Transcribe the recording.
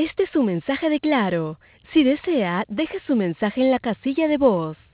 Este es su mensaje de Claro. Si desea, deje su mensaje en la casilla de voz.